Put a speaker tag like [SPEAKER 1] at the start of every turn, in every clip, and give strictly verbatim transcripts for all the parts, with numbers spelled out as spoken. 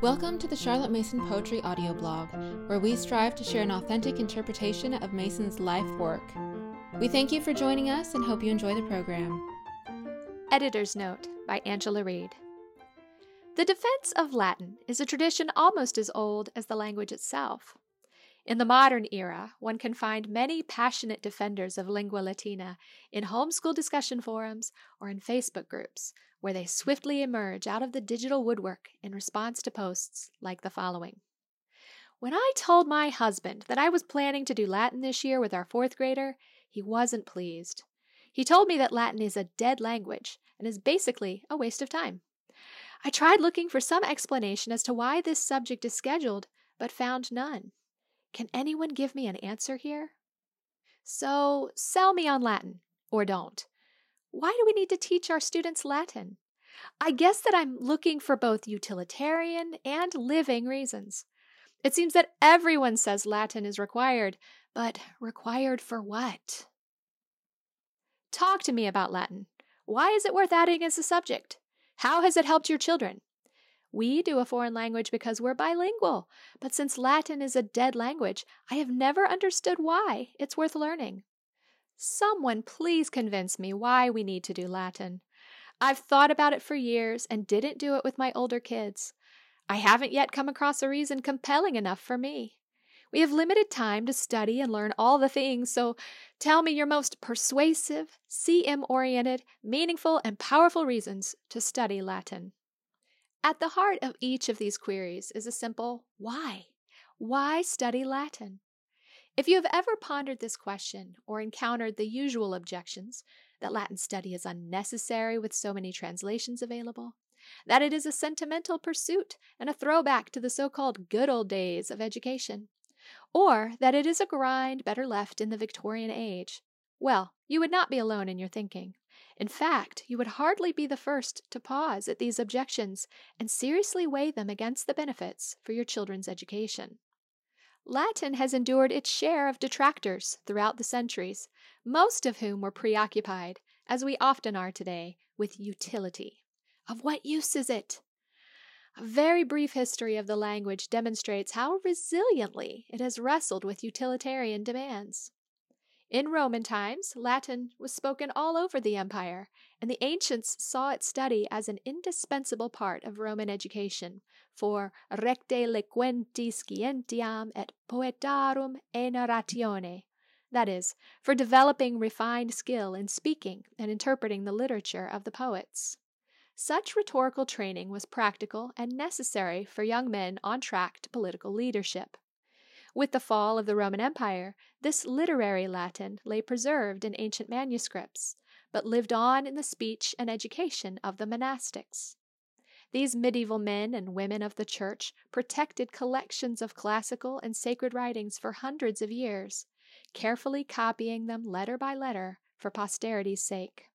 [SPEAKER 1] Welcome to the Charlotte Mason Poetry audio blog, where we strive to share an authentic interpretation of Mason's life work. We thank you for joining us and hope you enjoy the program.
[SPEAKER 2] Editor's Note by Angela Reed. The defense of Latin is a tradition almost as old as the language itself. In the modern era, one can find many passionate defenders of lingua latina in homeschool discussion forums or in Facebook groups, where they swiftly emerge out of the digital woodwork in response to posts like the following. When I told my husband that I was planning to do Latin this year with our fourth grader, he wasn't pleased. He told me that Latin is a dead language and is basically a waste of time. I tried looking for some explanation as to why this subject is scheduled, but found none. Can anyone give me an answer here? So, sell me on Latin, or don't. Why do we need to teach our students Latin? I guess that I'm looking for both utilitarian and living reasons. It seems that everyone says Latin is required, but required for what? Talk to me about Latin. Why is it worth adding as a subject? How has it helped your children? We do a foreign language because we're bilingual, but since Latin is a dead language, I have never understood why it's worth learning. Someone please convince me why we need to do Latin. I've thought about it for years and didn't do it with my older kids. I haven't yet come across a reason compelling enough for me. We have limited time to study and learn all the things, so tell me your most persuasive, C M-oriented, meaningful, and powerful reasons to study Latin. At the heart of each of these queries is a simple why. Why study Latin? If you have ever pondered this question or encountered the usual objections, that Latin study is unnecessary with so many translations available, that it is a sentimental pursuit and a throwback to the so-called good old days of education, or that it is a grind better left in the Victorian age, well, you would not be alone in your thinking. In fact, you would hardly be the first to pause at these objections and seriously weigh them against the benefits for your children's education. Latin has endured its share of detractors throughout the centuries, most of whom were preoccupied, as we often are today, with utility. Of what use is it? A very brief history of the language demonstrates how resiliently it has wrestled with utilitarian demands. In Roman times, Latin was spoken all over the empire, and the ancients saw its study as an indispensable part of Roman education, for recte loquenti scientiam et poetarum e narratione, that is, for developing refined skill in speaking and interpreting the literature of the poets. Such rhetorical training was practical and necessary for young men on track to political leadership. With the fall of the Roman Empire, this literary Latin lay preserved in ancient manuscripts, but lived on in the speech and education of the monastics. These medieval men and women of the Church protected collections of classical and sacred writings for hundreds of years, carefully copying them letter by letter for posterity's sake.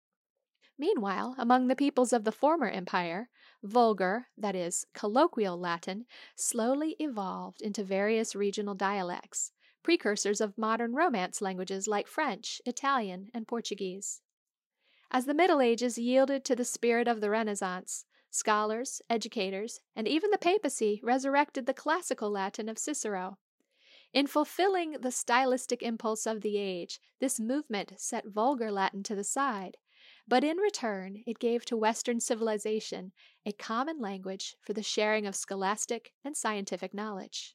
[SPEAKER 2] Meanwhile, among the peoples of the former empire, vulgar, that is, colloquial Latin, slowly evolved into various regional dialects, precursors of modern Romance languages like French, Italian, and Portuguese. As the Middle Ages yielded to the spirit of the Renaissance, scholars, educators, and even the papacy resurrected the classical Latin of Cicero. In fulfilling the stylistic impulse of the age, this movement set vulgar Latin to the side, but in return it gave to Western civilization a common language for the sharing of scholastic and scientific knowledge.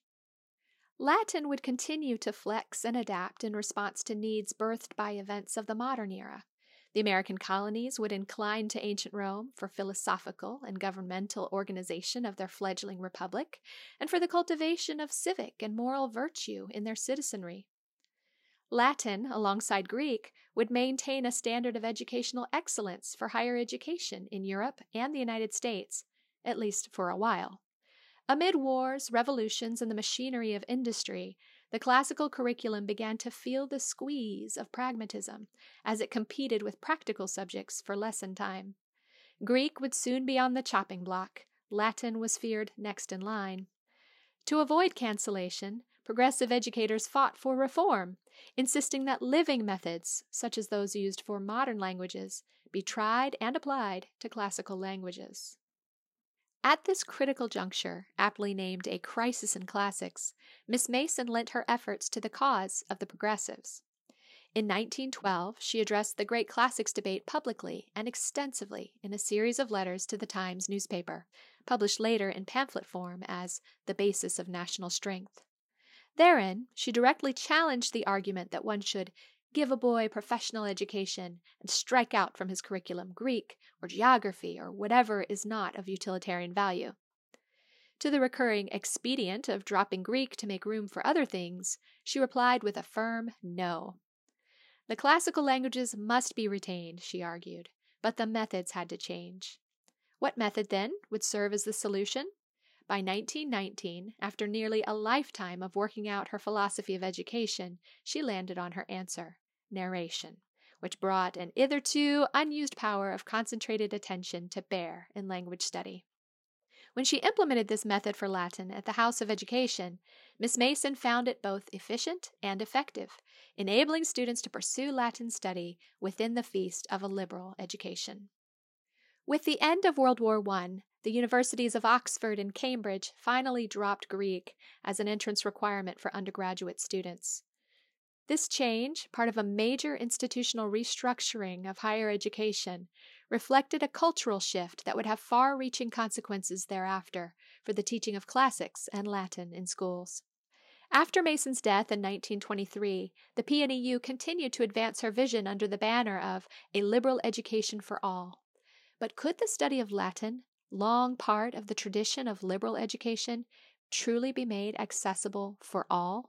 [SPEAKER 2] Latin would continue to flex and adapt in response to needs birthed by events of the modern era. The American colonies would incline to ancient Rome for philosophical and governmental organization of their fledgling republic, and for the cultivation of civic and moral virtue in their citizenry. Latin, alongside Greek, would maintain a standard of educational excellence for higher education in Europe and the United States, at least for a while. Amid wars, revolutions, and the machinery of industry, the classical curriculum began to feel the squeeze of pragmatism as it competed with practical subjects for lesson time. Greek would soon be on the chopping block. Latin was feared next in line. To avoid cancellation, progressive educators fought for reform, insisting that living methods, such as those used for modern languages, be tried and applied to classical languages. At this critical juncture, aptly named a crisis in classics, Miss Mason lent her efforts to the cause of the progressives. In nineteen twelve, she addressed the great classics debate publicly and extensively in a series of letters to the Times newspaper, published later in pamphlet form as The Basis of National Strength. Therein, she directly challenged the argument that one should give a boy professional education and strike out from his curriculum Greek or geography or whatever is not of utilitarian value. To the recurring expedient of dropping Greek to make room for other things, she replied with a firm no. The classical languages must be retained, she argued, but the methods had to change. What method, then, would serve as the solution? By nineteen nineteen, after nearly a lifetime of working out her philosophy of education, she landed on her answer, narration, which brought an hitherto unused power of concentrated attention to bear in language study. When she implemented this method for Latin at the House of Education, Miss Mason found it both efficient and effective, enabling students to pursue Latin study within the feast of a liberal education. With the end of World War One, the universities of Oxford and Cambridge finally dropped Greek as an entrance requirement for undergraduate students. This change, part of a major institutional restructuring of higher education, reflected a cultural shift that would have far-reaching consequences thereafter for the teaching of classics and Latin in schools. After Mason's death in nineteen twenty-three, the P N E U continued to advance her vision under the banner of a liberal education for all. But could the study of Latin, long part of the tradition of liberal education, truly be made accessible for all?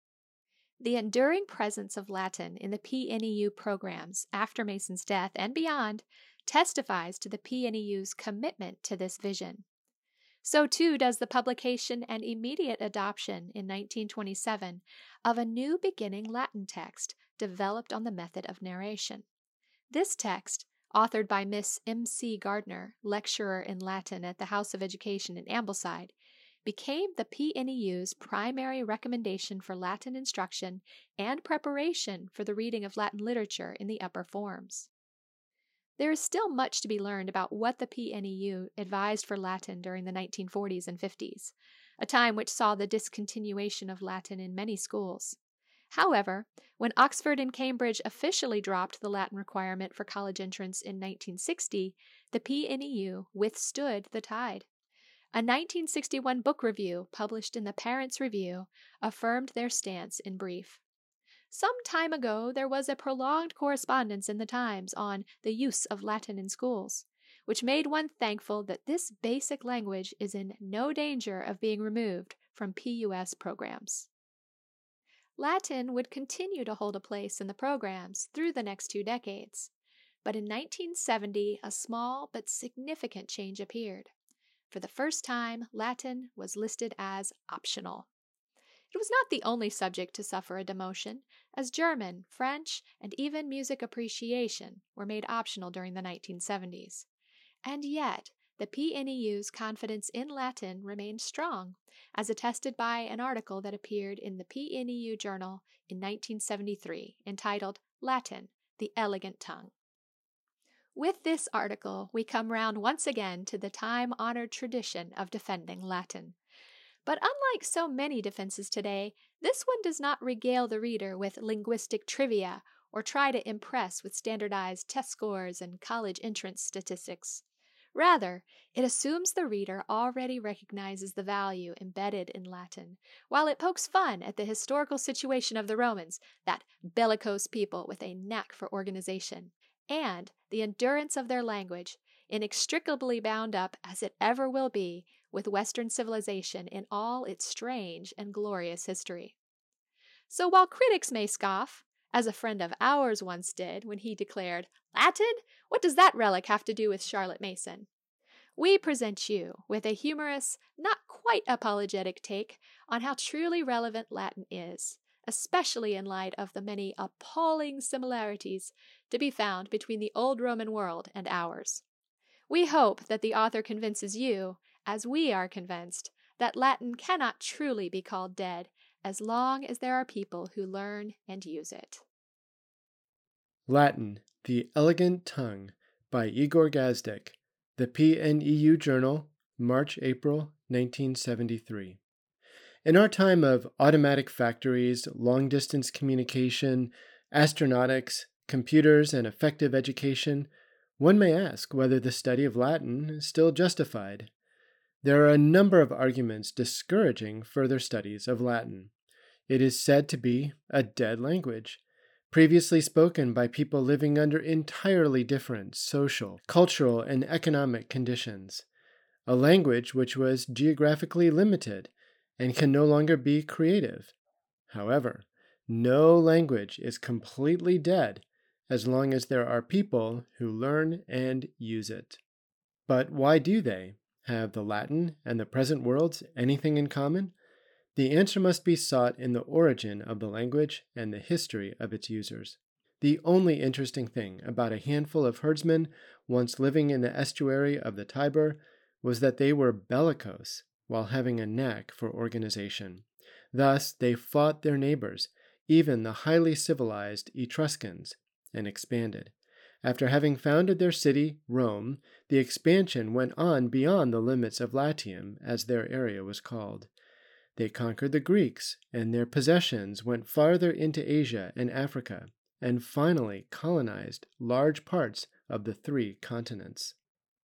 [SPEAKER 2] The enduring presence of Latin in the P N E U programs after Mason's death and beyond testifies to the P N E U's commitment to this vision. So too does the publication and immediate adoption in nineteen twenty-seven of a new beginning Latin text developed on the method of narration. This text, authored by Miss M C Gardner, lecturer in Latin at the House of Education in Ambleside, became the P N E U's primary recommendation for Latin instruction and preparation for the reading of Latin literature in the upper forms. There is still much to be learned about what the P N E U advised for Latin during the nineteen forties and fifties, a time which saw the discontinuation of Latin in many schools. However, when Oxford and Cambridge officially dropped the Latin requirement for college entrance in nineteen sixty, the P N E U withstood the tide. A nineteen sixty-one book review published in the Parents' Review affirmed their stance in brief. Some time ago there was a prolonged correspondence in the Times on the use of Latin in schools, which made one thankful that this basic language is in no danger of being removed from P U S programs. Latin would continue to hold a place in the programs through the next two decades, but in nineteen seventy a small but significant change appeared. For the first time, Latin was listed as optional. It was not the only subject to suffer a demotion, as German, French, and even music appreciation were made optional during the nineteen seventies. And yet, the P N E U's confidence in Latin remained strong, as attested by an article that appeared in the P N E U Journal in nineteen seventy-three, entitled Latin, the Elegant Tongue. With this article, we come round once again to the time-honored tradition of defending Latin. But unlike so many defenses today, this one does not regale the reader with linguistic trivia or try to impress with standardized test scores and college entrance statistics. Rather, it assumes the reader already recognizes the value embedded in Latin, while it pokes fun at the historical situation of the Romans, that bellicose people with a knack for organization, and the endurance of their language, inextricably bound up, as it ever will be, with Western civilization in all its strange and glorious history. So while critics may scoff, as a friend of ours once did when he declared, "Latin? What does that relic have to do with Charlotte Mason?" we present you with a humorous, not quite apologetic take on how truly relevant Latin is, especially in light of the many appalling similarities to be found between the old Roman world and ours. We hope that the author convinces you, as we are convinced, that Latin cannot truly be called dead as long as there are people who learn and use it.
[SPEAKER 3] Latin, the Elegant Tongue, by Igor Gazdik, the P N E U Journal, March April nineteen seventy-three. In our time of automatic factories, long-distance communication, astronautics, computers, and effective education, one may ask whether the study of Latin is still justified. There are a number of arguments discouraging further studies of Latin. It is said to be a dead language, previously spoken by people living under entirely different social, cultural, and economic conditions, a language which was geographically limited and can no longer be creative. However, no language is completely dead as long as there are people who learn and use it. But why do they? Have the Latin and the present worlds anything in common? The answer must be sought in the origin of the language and the history of its users. The only interesting thing about a handful of herdsmen once living in the estuary of the Tiber was that they were bellicose while having a knack for organization. Thus, they fought their neighbors, even the highly civilized Etruscans, and expanded. After having founded their city, Rome, the expansion went on beyond the limits of Latium, as their area was called. They conquered the Greeks, and their possessions went farther into Asia and Africa, and finally colonized large parts of the three continents.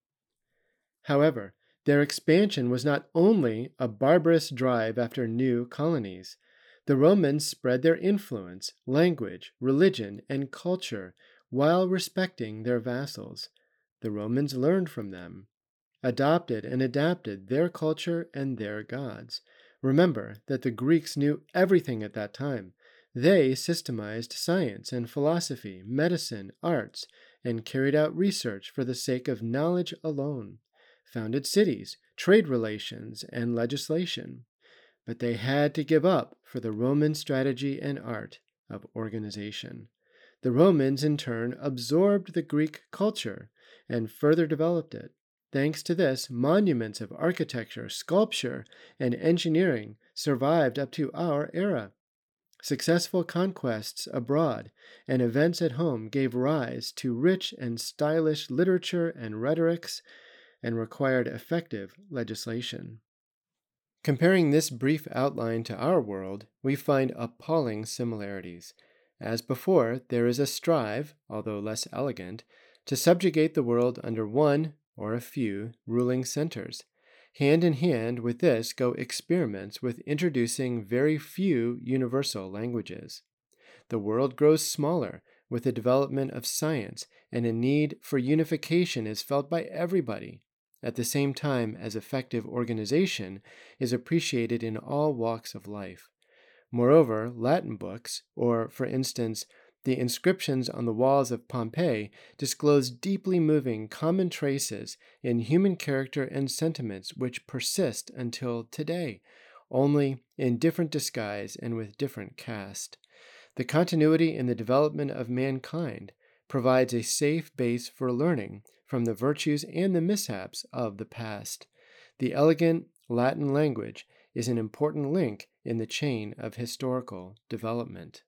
[SPEAKER 3] However, their expansion was not only a barbarous drive after new colonies. The Romans spread their influence, language, religion, and culture while respecting their vassals. The Romans learned from them, adopted and adapted their culture and their gods. Remember that the Greeks knew everything at that time. They systemized science and philosophy, medicine, arts, and carried out research for the sake of knowledge alone, founded cities, trade relations, and legislation. But they had to give up for the Roman strategy and art of organization. The Romans, in turn, absorbed the Greek culture and further developed it. Thanks to this, monuments of architecture, sculpture, and engineering survived up to our era. Successful conquests abroad and events at home gave rise to rich and stylish literature and rhetorics and required effective legislation. Comparing this brief outline to our world, we find appalling similarities. As before, there is a strive, although less elegant, to subjugate the world under one or a few ruling centers. Hand in hand with this go experiments with introducing very few universal languages. The world grows smaller with the development of science, and a need for unification is felt by everybody, at the same time as effective organization is appreciated in all walks of life. Moreover, Latin books, or, for instance, the inscriptions on the walls of Pompeii, disclose deeply moving common traces in human character and sentiments which persist until today, only in different disguise and with different cast. The continuity in the development of mankind provides a safe base for learning from the virtues and the mishaps of the past. The elegant Latin language is an important link in the chain of historical development.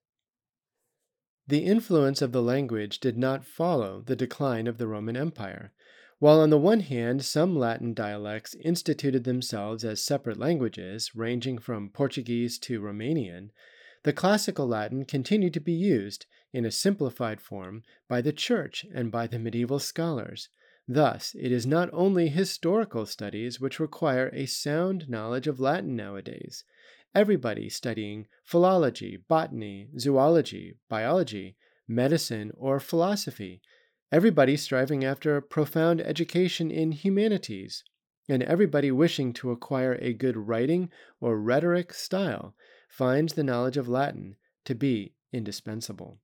[SPEAKER 3] The influence of the language did not follow the decline of the Roman Empire. While on the one hand some Latin dialects instituted themselves as separate languages, ranging from Portuguese to Romanian, the classical Latin continued to be used in a simplified form by the Church and by the medieval scholars. Thus, it is not only historical studies which require a sound knowledge of Latin nowadays. Everybody studying philology, botany, zoology, biology, medicine, or philosophy, everybody striving after a profound education in humanities, and everybody wishing to acquire a good writing or rhetoric style finds the knowledge of Latin to be indispensable.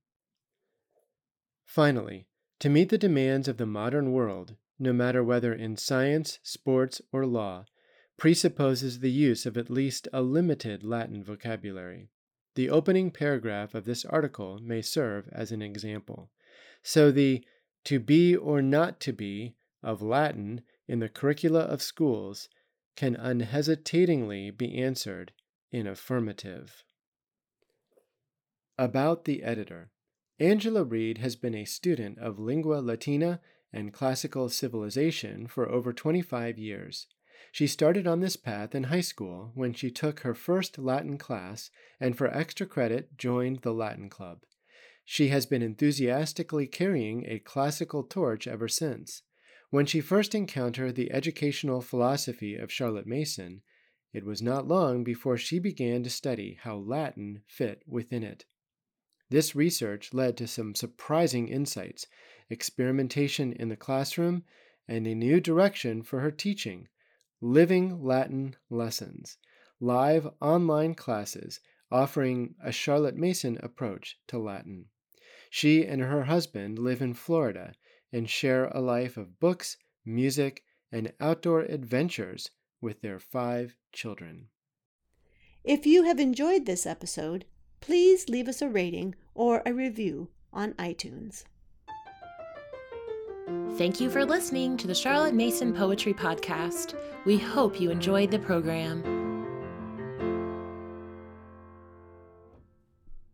[SPEAKER 3] Finally, to meet the demands of the modern world, no matter whether in science, sports, or law, presupposes the use of at least a limited Latin vocabulary. The opening paragraph of this article may serve as an example. So the to be or not to be of Latin in the curricula of schools can unhesitatingly be answered in affirmative. About the editor. Angela Reed has been a student of lingua latina and classical civilization for over twenty-five years. She started on this path in high school when she took her first Latin class and for extra credit joined the Latin Club. She has been enthusiastically carrying a classical torch ever since. When she first encountered the educational philosophy of Charlotte Mason, it was not long before she began to study how Latin fit within it. This research led to some surprising insights, experimentation in the classroom, and a new direction for her teaching: living Latin lessons, live online classes offering a Charlotte Mason approach to Latin. She and her husband live in Florida and share a life of books, music, and outdoor adventures with their five children.
[SPEAKER 4] If you have enjoyed this episode, please leave us a rating or a review on iTunes.
[SPEAKER 5] Thank you for listening to the Charlotte Mason Poetry Podcast. We hope you enjoyed the program.